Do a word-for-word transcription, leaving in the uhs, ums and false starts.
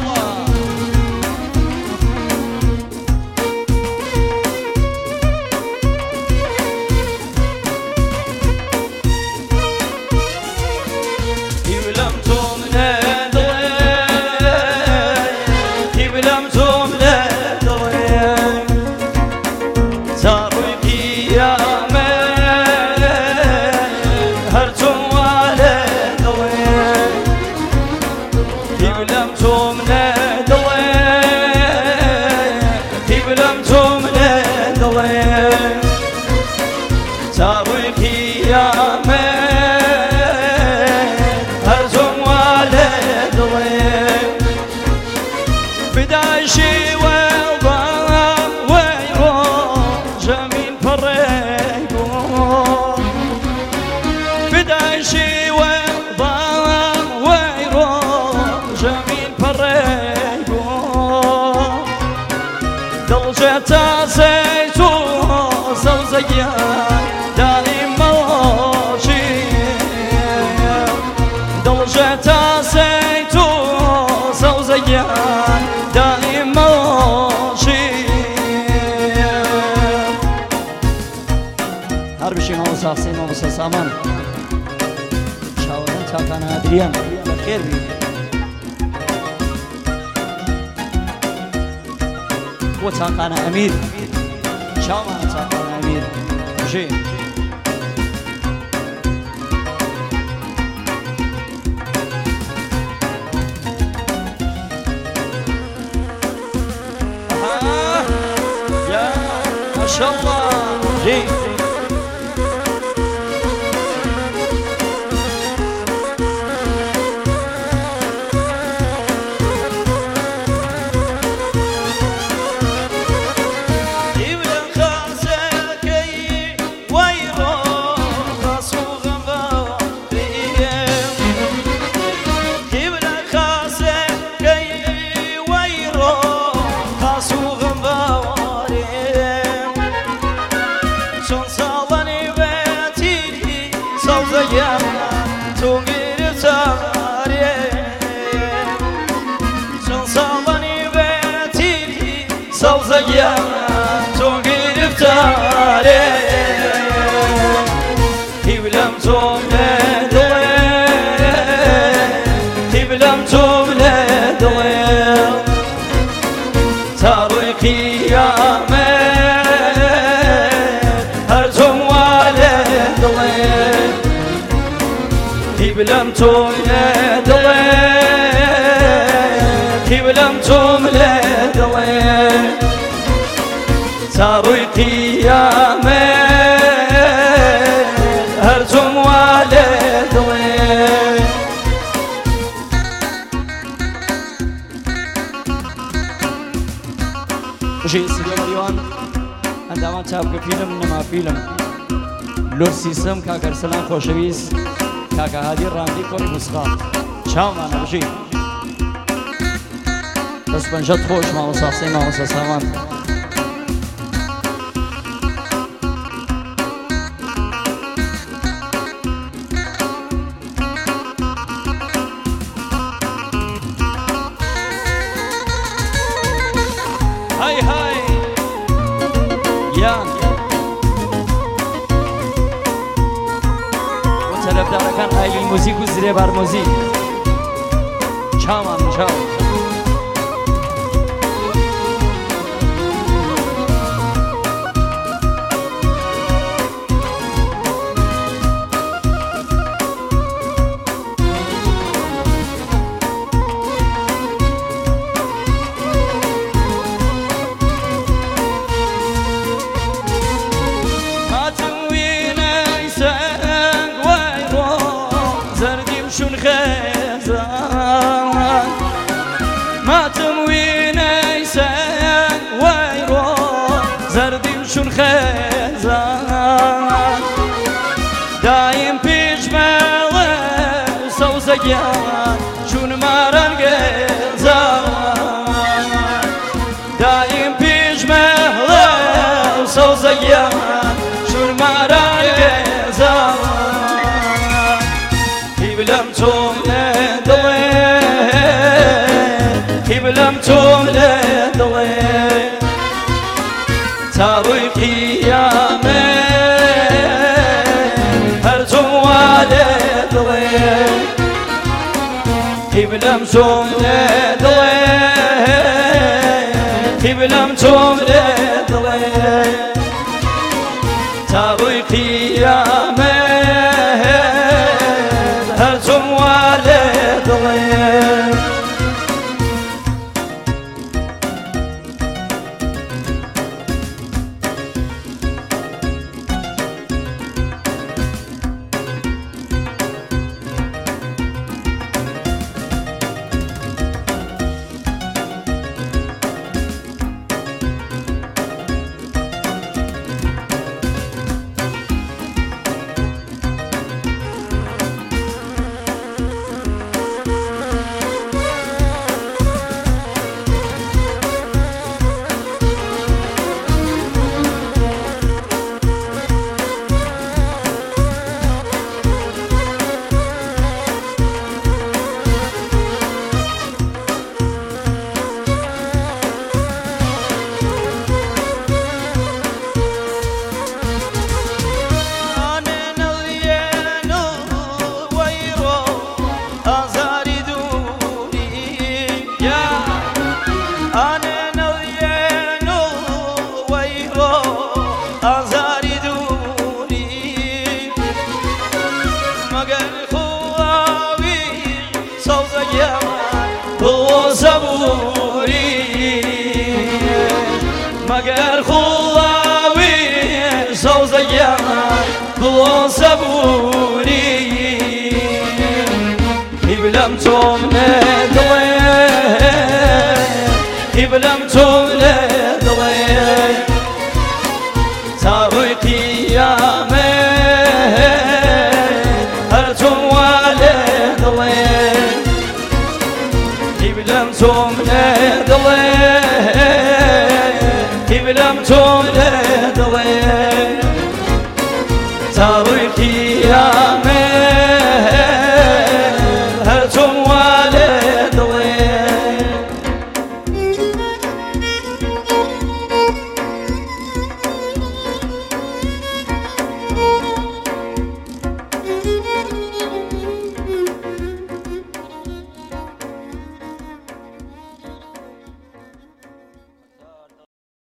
الله ساسي ما وصل سامان شاورن تاكانا ادريان بخير بي وتاكانا امير شاورن تاكانا امير جي يا ما شاء الله جي بلم توم لدلي كي بلم توم لدلي صاروا قيامة هرتم والدلي وشي سيدي مريوان عندما تابق فيلم نما فيلم لور سيسم كاكر سلام خوشويس كاكا هادي الرامدي كوري مسخات شاو معنا بشي بس بنجد خوش ما وصاصي ما وصا سامان هاي هاي يان طرفداران های موزیک و زیر بر موزیک چامان چاو ما تموين ايسان ويرو زردي وشون خيزان دايم بيش مالا وصوزيان شون ماران قيزان دايم بيش مالا وصوزيان شون ماران قيزان بلم توم لدوي قبلم توم لدڵێ تا ڕووی قیامێ هەرچۆم وا لێ دڵێ قبلم توم لدڵێ قبلم توم لدڵێ تا ڕووی قیامێ هەرچۆم وا لێ دڵێ مگر خواوی سوز یمان بو صبوری قبلم توم لدڵێ قبلم توم لدڵێ تا ڕووی قیامێ هەرچۆم وا لێ دڵێ قبلم توم لدڵێ قبلم توم لدڵێ